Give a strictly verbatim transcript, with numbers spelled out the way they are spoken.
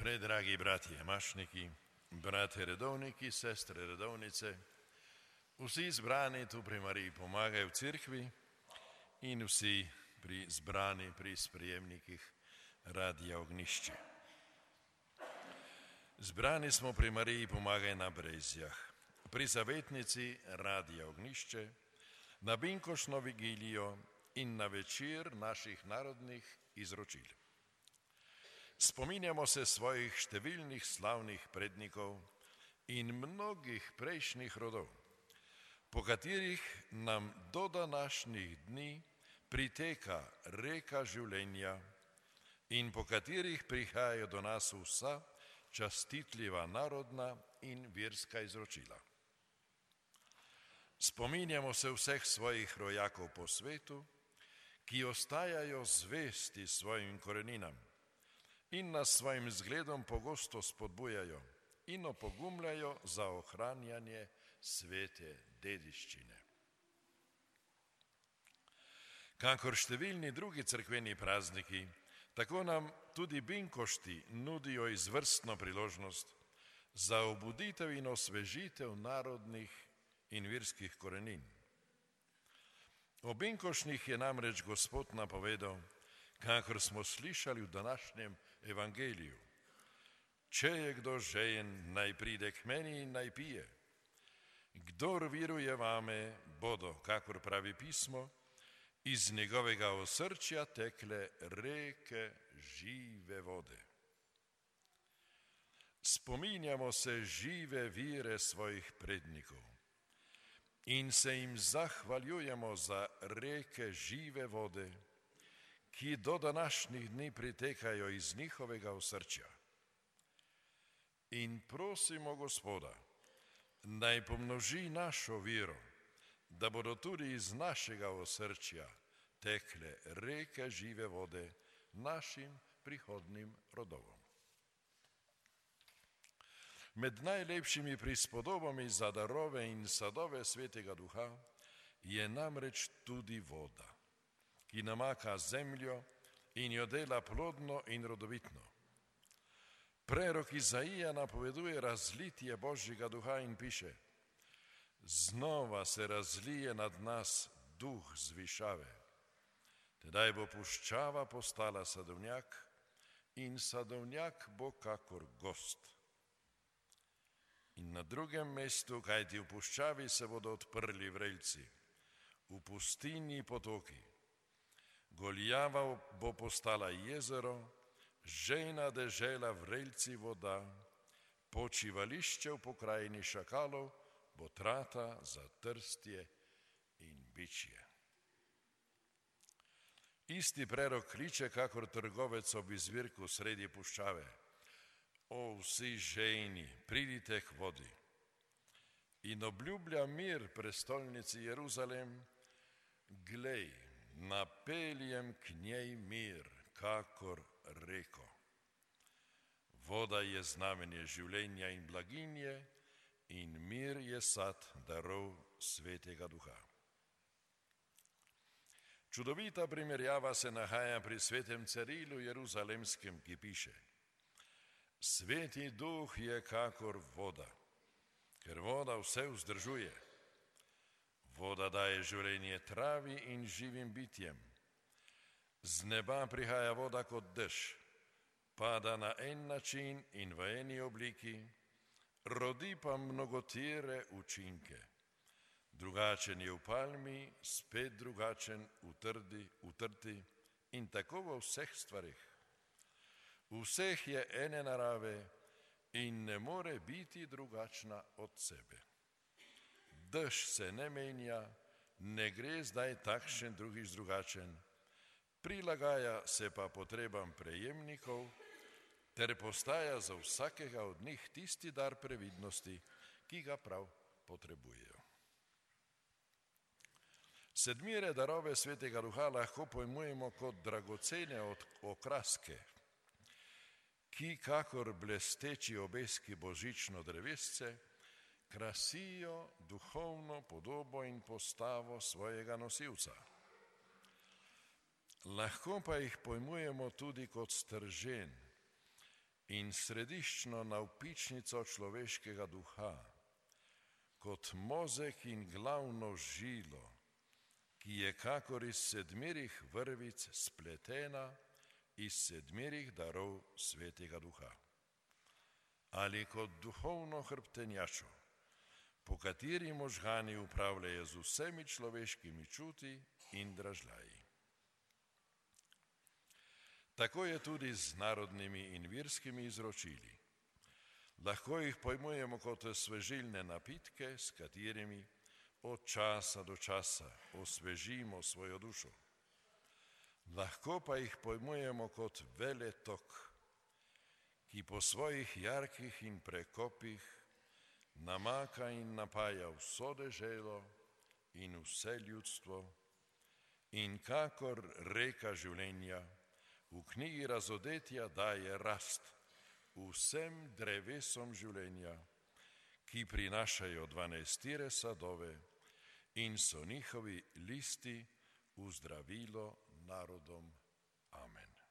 Predragi bratje mašniki, brate redovniki, sestre redovnice, vsi zbrani tu pri Mariji pomagajo v cerkvi in vsi pri zbrani pri sprejemnikih Radia Ognjišče. Zbrani smo pri Mariji pomagaj na Brezjah, pri zavetnici Radia Ognjišče, na Binkošno vigilijo in na večer naših narodnih izročil. Spominjamo se svojih številnih slavnih prednikov in mnogih prejšnjih rodov, po katerih nam do današnjih dni priteka reka življenja in po katerih prihajajo do nas vsa častitljiva narodna in verska izročila. Spominjamo se vseh svojih rojakov po svetu, ki ostajajo zvesti svojim koreninam in nas svojim zgledom pogosto spodbujajo in opogumljajo za ohranjanje svete dediščine. Kakor številni drugi cerkveni prazniki, tako nam tudi binkošti nudijo izvrstno priložnost za obuditev in osvežitev narodnih in verskih korenin. O binkošnih je namreč Gospod napovedal, kakor smo slišali v današnjem evangeliju: če je kdo žejen, naj pride k meni in naj pije. Kdor viruje vame, bodo, kakor pravi pismo, iz njegovega osrčja tekle reke žive vode. Spominjamo se žive vire svojih prednikov in se jim zahvaljujemo za reke žive vode, ki do današnjih dni pritekajo iz njihovega osrčja. In prosimo Gospoda, naj pomnoži našo vero, da bodo tudi iz našega osrčja tekle reke žive vode našim prihodnim rodovom. Med najlepšimi prispodobami za darove in sadove Svetega Duha je namreč tudi voda, ki namaka zemljo in jo dela plodno in rodovitno. Prerok Izaija napoveduje razlitje Božjega Duha in piše: znova se razlije nad nas duh zvišave. Tedaj bo puščava postala sadovnjak in sadovnjak bo kakor gozd. In na drugem mestu, kajti v puščavi se bodo odprli vrelci, v pustinji potoki. Goljava bo postala jezero, žejna dežela vrelci voda, počivališče v pokrajini šakalov bo trata za trstje in bičje. Isti prerok kliče kakor trgovec ob izvirku sredi puščave: o vsi žejni, pridite k vodi. In obljublja mir prestolnici Jeruzalem: glej, napeljem k njej mir, kakor reko. Voda je znamenje življenja in blaginje in mir je sad darov Svetega Duha. Čudovita primerjava se nahaja pri svetem Cirilu Jeruzalemskem, ki piše: Sveti Duh je kakor voda, ker voda vse vzdržuje. Voda daje življenje travi in živim bitjem. Z neba prihaja voda kot dež, pada na en način in v eni obliki, rodi pa mnogotere učinke. Drugačen je v palmi, spet drugačen v trdi, v trti in tako v vseh stvareh. Vseh je ene narave in ne more biti drugačna od sebe. Dež se ne menja, ne gre zdaj takšen, drugič drugačen, prilagaja se pa potrebam prejemnikov ter postaja za vsakega od njih tisti dar previdnosti, ki ga prav potrebujejo. Sedmire darove Svetega Duha lahko pojmujemo kot dragocene okraske, ki kakor blesteči obeski božično drevesce krasijo duhovno podobo in postavo svojega nosilca. Lahko pa jih pojmujemo tudi kot stržen in središčno navpičnico človeškega duha, kot mozek in glavno žilo, ki je kakor iz sedmerih vrvic spletena iz sedmerih darov Svetega Duha, ali kot duhovno hrbtenjačo, po kateri možgani upravljajo z vsemi človeškimi čuti in dražljaji. Tako je tudi z narodnimi in verskimi izročili. Lahko jih pojmujemo kot osvežilne napitke, s katerimi od časa do časa osvežimo svojo dušo. Lahko pa jih pojmujemo kot veletok, ki po svojih jarkih in prekopih namaka in napaja vso deželo in vse ljudstvo in kakor reka življenja v knjigi razodetja daje rast vsem drevesom življenja, ki prinašajo dvanajstire sadove in so njihovi listi v zdravilo narodom. Amen.